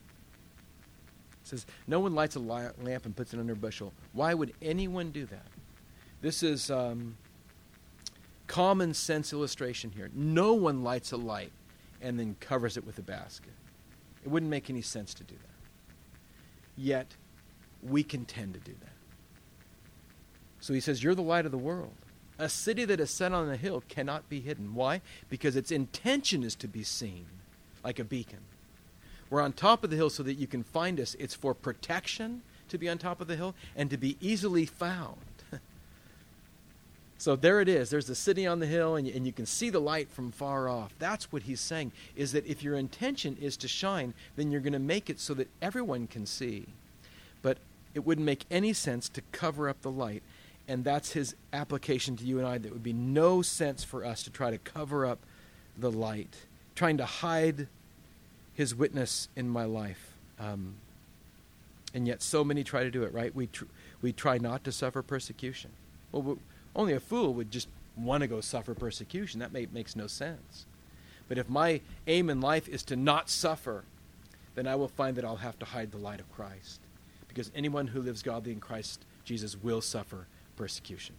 It says, no one lights a li- lamp and puts it under a bushel. Why would anyone do that? This is um, common sense illustration here. No one lights a light and then covers it with a basket. It wouldn't make any sense to do that. Yet, we can tend to do that. So he says, you're the light of the world. A city that is set on a hill cannot be hidden. Why? Because its intention is to be seen, like a beacon. We're on top of the hill so that you can find us. It's for protection to be on top of the hill and to be easily found. So there it is. There's the city on the hill, and you, and you can see the light from far off. That's what he's saying, is that if your intention is to shine, then you're going to make it so that everyone can see. But it wouldn't make any sense to cover up the light. And that's his application to you and I. That would be no sense for us to try to cover up the light, trying to hide his witness in my life. Um, and yet so many try to do it, right? We, tr- we try not to suffer persecution. Well, we, only a fool would just want to go suffer persecution. That may, makes no sense. But if my aim in life is to not suffer, then I will find that I'll have to hide the light of Christ. Because anyone who lives godly in Christ Jesus will suffer persecution.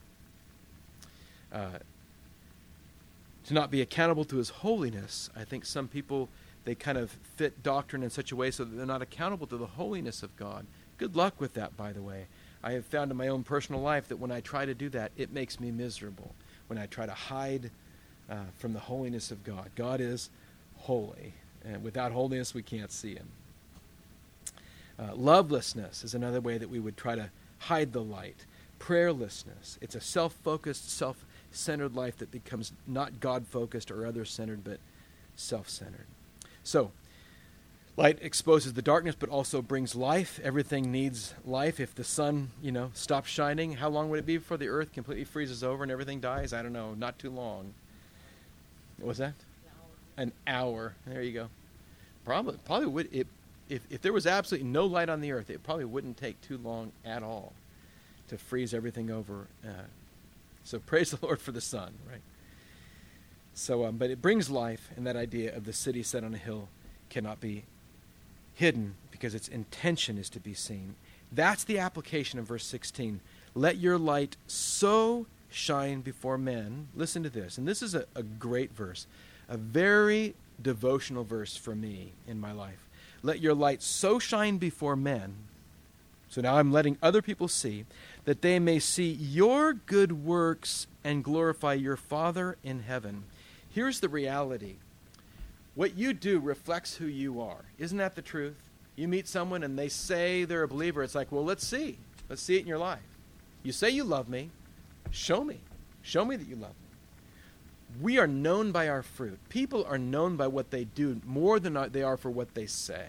Uh, to not be accountable to his holiness, I think some people they kind of fit doctrine in such a way so that they're not accountable to the holiness of God. Good luck with that, by the way. I have found in my own personal life that when I try to do that, it makes me miserable. When I try to hide uh, from the holiness of God. God is holy, and without holiness, we can't see him. Uh, lovelessness is another way that we would try to hide the light. Prayerlessness. It's a self-focused, self-centered life that becomes not God-focused or other-centered, but self-centered. So, light exposes the darkness, but also brings life. Everything needs life. If the sun, you know, stops shining, how long would it be before the earth completely freezes over and everything dies? I don't know. Not too long. What was that? An hour. There you go. Probably, probably would. It, if if there was absolutely no light on the earth, it probably wouldn't take too long at all to freeze everything over. Uh, so praise the Lord for the sun, right? So, um, but it brings life, and that idea of the city set on a hill cannot be hidden because its intention is to be seen. That's the application of verse sixteen. Let your light so shine before men. Listen to this, and this is a, a great verse, a very devotional verse for me in my life. Let your light so shine before men. So now I'm letting other people see that they may see your good works and glorify your Father in heaven. Here's the reality. What you do reflects who you are. Isn't that the truth? You meet someone and they say they're a believer. It's like, well, let's see. Let's see it in your life. You say you love me. Show me. Show me that you love me. We are known by our fruit. People are known by what they do more than they are for what they say.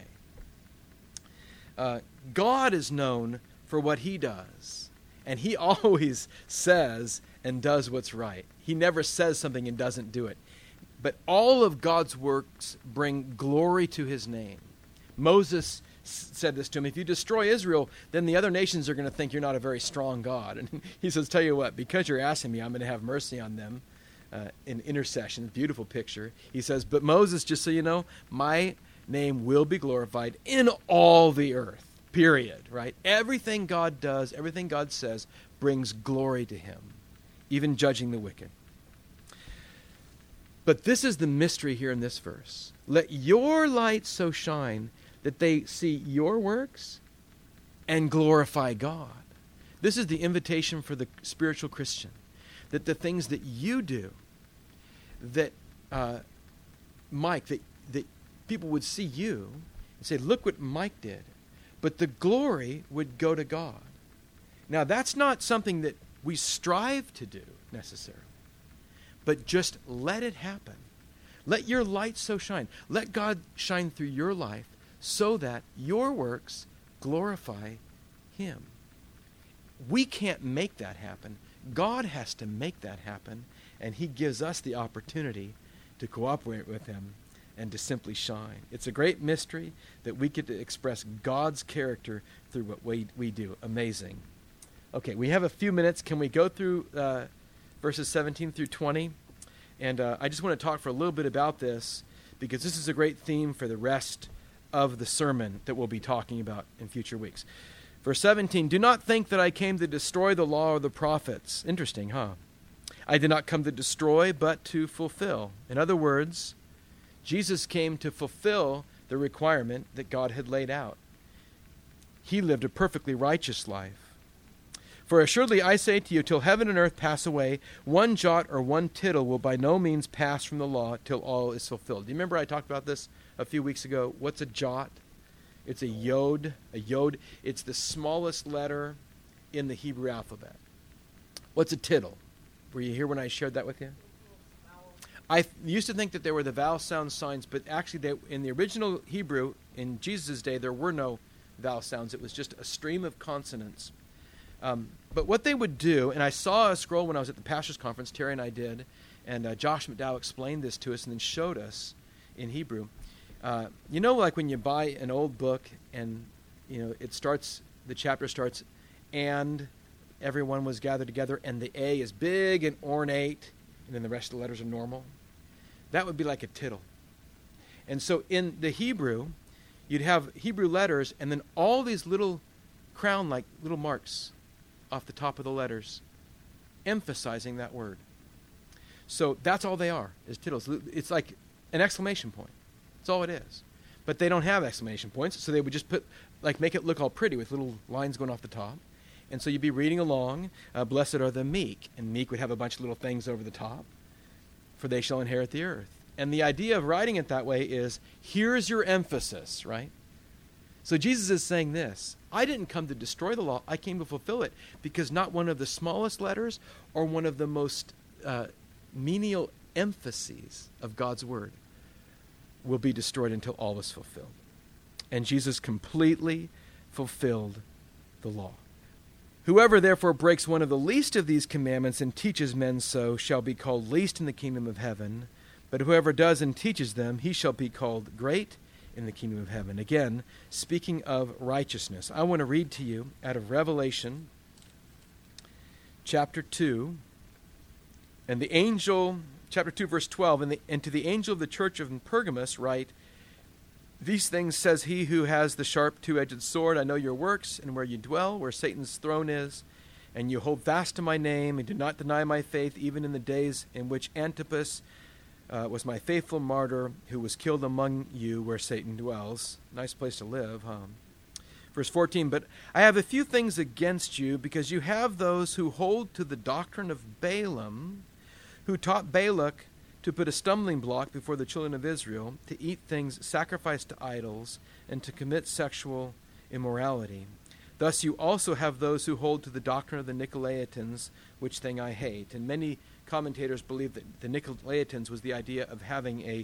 Uh, God is known for what he does. And he always says and does what's right. He never says something and doesn't do it. But all of God's works bring glory to his name. Moses s- said this to him, if you destroy Israel, then the other nations are going to think you're not a very strong God. And he says, tell you what, because you're asking me, I'm going to have mercy on them uh, in intercession. Beautiful picture. He says, but Moses, just so you know, my name will be glorified in all the earth, period, right? Everything God does, everything God says brings glory to him, even judging the wicked. But this is the mystery here in this verse. Let your light so shine that they see your works and glorify God. This is the invitation for the spiritual Christian, that the things that you do, that, uh, Mike, that, that people would see you and say, look what Mike did. But the glory would go to God. Now, that's not something that we strive to do necessarily. But just let it happen. Let your light so shine. Let God shine through your life so that your works glorify him. We can't make that happen. God has to make that happen, and he gives us the opportunity to cooperate with him and to simply shine. It's a great mystery that we get to express God's character through what we, we do. Amazing. Okay, we have a few minutes. Can we go through uh, verses seventeen through twenty? And uh, I just want to talk for a little bit about this because this is a great theme for the rest of the sermon that we'll be talking about in future weeks. Verse seventeen, do not think that I came to destroy the law or the prophets. Interesting, huh? I did not come to destroy, but to fulfill. In other words, Jesus came to fulfill the requirement that God had laid out. He lived a perfectly righteous life. For assuredly I say to you, till heaven and earth pass away, one jot or one tittle will by no means pass from the law till all is fulfilled. Do you remember I talked about this a few weeks ago? What's a jot? It's a yod. A yod. It's the smallest letter in the Hebrew alphabet. What's a tittle? Were you here when I shared that with you? I th- used to think that there were the vowel sound signs, but actually they, in the original Hebrew, in Jesus' day, there were no vowel sounds. It was just a stream of consonants. Um, but what they would do, and I saw a scroll when I was at the Pastors Conference, Terry and I did, and uh, Josh McDowell explained this to us and then showed us in Hebrew. Uh, you know, like when you buy an old book and, you know, it starts, the chapter starts, and everyone was gathered together, and the A is big and ornate, and then the rest of the letters are normal. That would be like a tittle. And so in the Hebrew, you'd have Hebrew letters, and then all these little crown-like little marks off the top of the letters, emphasizing that word. So that's all they are, is tittles. It's like an exclamation point. That's That's all it is. But they don't have exclamation points, so they would just put, like, make it look all pretty with little lines going off the top. And so you'd be reading along, uh, blessed are the meek, and meek would have a bunch of little things over the top, for they shall inherit the earth. And the idea of writing it that way is, here's your emphasis, right? So Jesus is saying this: I didn't come to destroy the law, I came to fulfill it, because not one of the smallest letters or one of the most uh, menial emphases of God's word will be destroyed until all is fulfilled. And Jesus completely fulfilled the law. Whoever therefore breaks one of the least of these commandments and teaches men so shall be called least in the kingdom of heaven, but whoever does and teaches them, he shall be called great in the kingdom of heaven. Again, speaking of righteousness, I want to read to you out of Revelation chapter two, and the angel, chapter two, verse twelve, and, the, and to the angel of the church of Pergamos write, these things says he who has the sharp two-edged sword, I know your works and where you dwell, where Satan's throne is, and you hold fast to my name and do not deny my faith, even in the days in which Antipas uh, was my faithful martyr, who was killed among you where Satan dwells. Nice place to live, huh? Verse fourteen, but I have a few things against you, because you have those who hold to the doctrine of Balaam, who taught Balak to put a stumbling block before the children of Israel, to eat things sacrificed to idols, and to commit sexual immorality. Thus you also have those who hold to the doctrine of the Nicolaitans, which thing I hate. And many commentators believe that the Nicolaitans was the idea of having a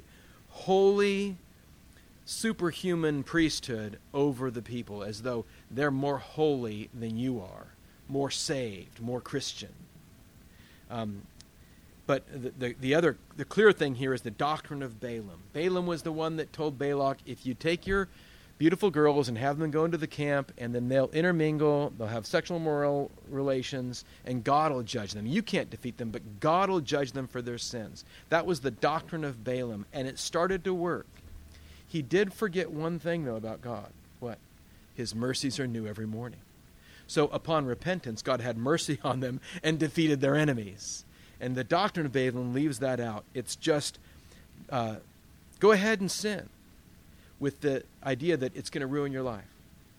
holy, superhuman priesthood over the people, as though they're more holy than you are, more saved, more Christian. Um, But the, the the other, the clear thing here is the doctrine of Balaam. Balaam was the one that told Balak, if you take your beautiful girls and have them go into the camp, and then they'll intermingle, they'll have sexual immoral relations, and God will judge them. You can't defeat them, but God will judge them for their sins. That was the doctrine of Balaam, and it started to work. He did forget one thing, though, about God. What? His mercies are new every morning. So upon repentance, God had mercy on them and defeated their enemies. And the doctrine of Balaam leaves that out. It's just, uh, go ahead and sin, with the idea that it's going to ruin your life.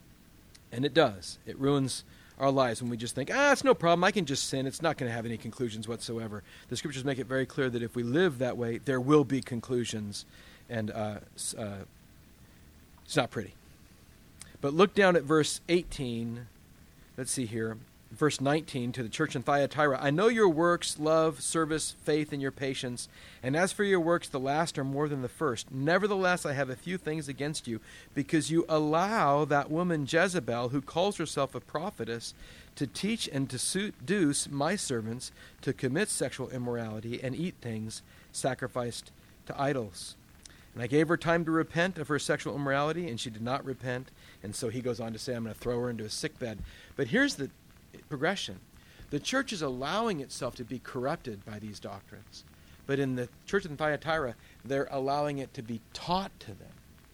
And it does. It ruins our lives when we just think, ah, it's no problem, I can just sin. It's not going to have any conclusions whatsoever. The scriptures make it very clear that if we live that way, there will be conclusions. And uh, uh, it's not pretty. But look down at verse eighteen. Let's see here. Verse nineteen, to the church in Thyatira, I know your works, love, service, faith, and your patience, and as for your works, the last are more than the first. Nevertheless, I have a few things against you, because you allow that woman Jezebel, who calls herself a prophetess, to teach and to seduce my servants to commit sexual immorality and eat things sacrificed to idols. And I gave her time to repent of her sexual immorality, and she did not repent. And so he goes on to say, I'm going to throw her into a sickbed. But here's the progression. The church is allowing itself to be corrupted by these doctrines. But in the church in Thyatira, they're allowing it to be taught to them.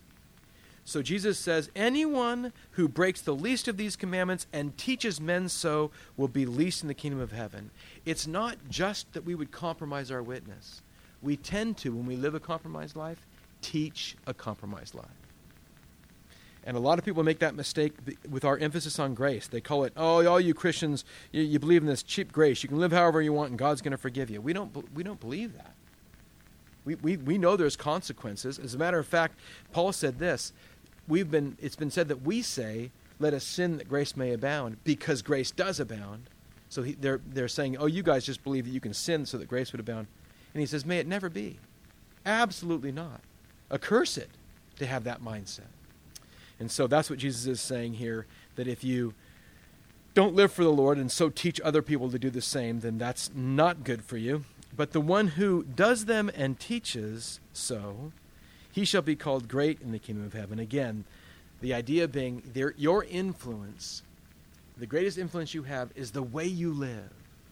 So Jesus says, anyone who breaks the least of these commandments and teaches men so will be least in the kingdom of heaven. It's not just that we would compromise our witness. We tend to, when we live a compromised life, teach a compromised life. And a lot of people make that mistake with our emphasis on grace. They call it, oh, all you Christians, you, you believe in this cheap grace. You can live however you want and God's going to forgive you. We don't, we don't believe that. We, we, we know there's consequences. As a matter of fact, Paul said this. We've been, it's been said that we say, let us sin that grace may abound, because grace does abound. So he, they're, they're saying, oh, you guys just believe that you can sin so that grace would abound. And he says, may it never be. Absolutely not. Accursed to have that mindset. And so that's what Jesus is saying here, that if you don't live for the Lord and so teach other people to do the same, then that's not good for you. But the one who does them and teaches so, he shall be called great in the kingdom of heaven. Again, the idea being there, your influence, the greatest influence you have is the way you live.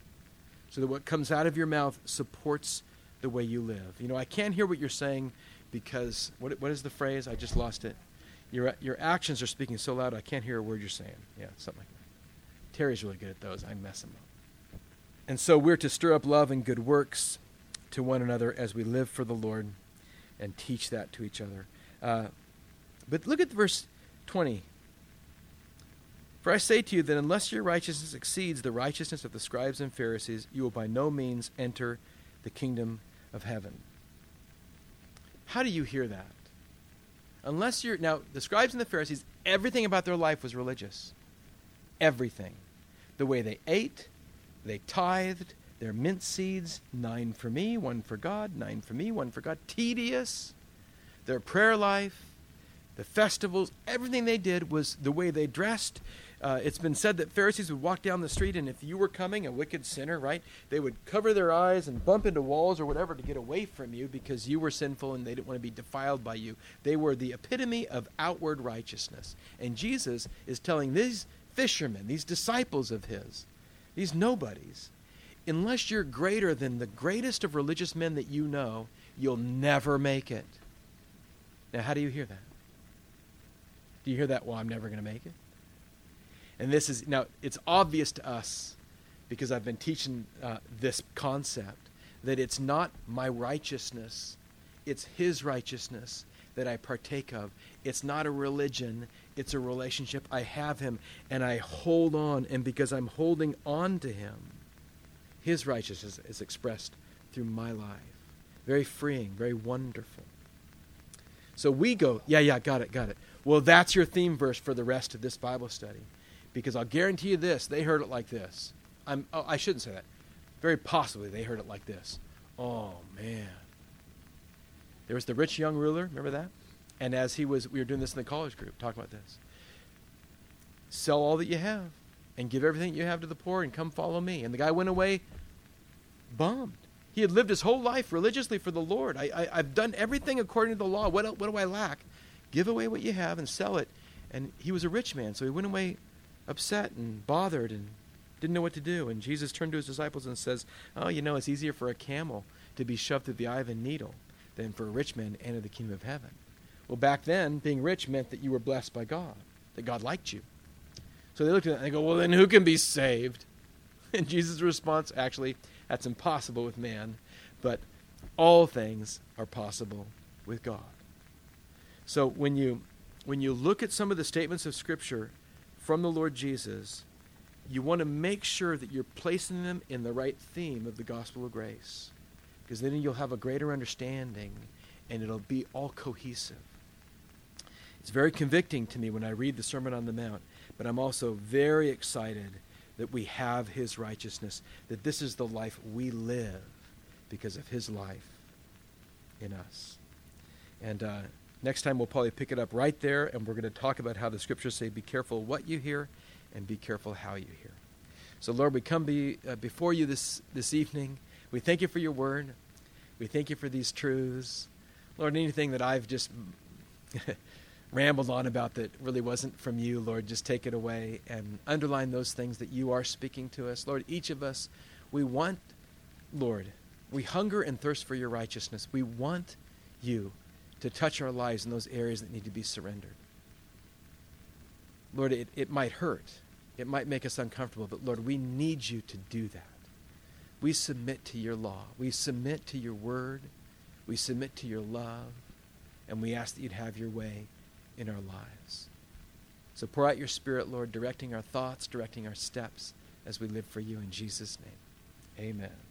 So that what comes out of your mouth supports the way you live. You know, I can't hear what you're saying because, what what is the phrase? I just lost it. Your your actions are speaking so loud I can't hear a word you're saying. Yeah, something like that. Terry's really good at those. I mess him up. And so we're to stir up love and good works to one another as we live for the Lord and teach that to each other. Uh, but look at verse twenty. For I say to you that unless your righteousness exceeds the righteousness of the scribes and Pharisees, you will by no means enter the kingdom of heaven. How do you hear that? Unless you're... Now, the scribes and the Pharisees, everything about their life was religious. Everything. The way they ate, they tithed, their mint seeds, nine for me, one for God, nine for me, one for God. Tedious. Their prayer life, the festivals, everything they did was the way they dressed. Uh, it's been said that Pharisees would walk down the street, and if you were coming, a wicked sinner, right, they would cover their eyes and bump into walls or whatever to get away from you because you were sinful and they didn't want to be defiled by you. They were the epitome of outward righteousness. And Jesus is telling these fishermen, these disciples of his, these nobodies, unless you're greater than the greatest of religious men that you know, you'll never make it. Now, how do you hear that? Do you hear that? Well, I'm never going to make it. And this is, now, it's obvious to us, because I've been teaching uh, this concept, that it's not my righteousness, it's his righteousness that I partake of. It's not a religion, it's a relationship. I have him, and I hold on, and because I'm holding on to him, his righteousness is expressed through my life. Very freeing, very wonderful. So we go, yeah, yeah, got it, got it. Well, that's your theme verse for the rest of this Bible study. Because I'll guarantee you this, they heard it like this. I'm, oh, I shouldn't say that. Very possibly they heard it like this. Oh, man. There was the rich young ruler, remember that? And as he was, we were doing this in the college group, talk about this. Sell all that you have and give everything you have to the poor and come follow me. And the guy went away bummed. He had lived his whole life religiously for the Lord. I, I, I've done everything according to the law. What, what do I lack? Give away what you have and sell it. And he was a rich man, so he went away upset and bothered and didn't know what to do. And Jesus turned to his disciples and says, oh, you know, it's easier for a camel to be shoved through the eye of a needle than for a rich man to enter the kingdom of heaven. Well, back then, being rich meant that you were blessed by God, that God liked you. So they looked at it and they go, well, then who can be saved? And Jesus' response, actually, that's impossible with man, but all things are possible with God. So when you when you look at some of the statements of Scripture from the Lord Jesus, you want to make sure that you're placing them in the right theme of the gospel of grace, because then you'll have a greater understanding and it'll be all cohesive. It's very convicting to me when I read the Sermon on the Mount, but I'm also very excited that we have his righteousness, that this is the life we live because of his life in us. And uh, next time we'll probably pick it up right there, and we're going to talk about how the Scriptures say, be careful what you hear and be careful how you hear. So, Lord, we come be, uh, before you this, this evening. We thank you for your word. We thank you for these truths. Lord, anything that I've just rambled on about that really wasn't from you, Lord, just take it away and underline those things that you are speaking to us. Lord, each of us, we want, Lord, we hunger and thirst for your righteousness. We want you to touch our lives in those areas that need to be surrendered. Lord, it, it might hurt. It might make us uncomfortable, but Lord, we need you to do that. We submit to your law. We submit to your word. We submit to your love. And we ask that you'd have your way in our lives. So pour out your Spirit, Lord, directing our thoughts, directing our steps as we live for you in Jesus' name. Amen.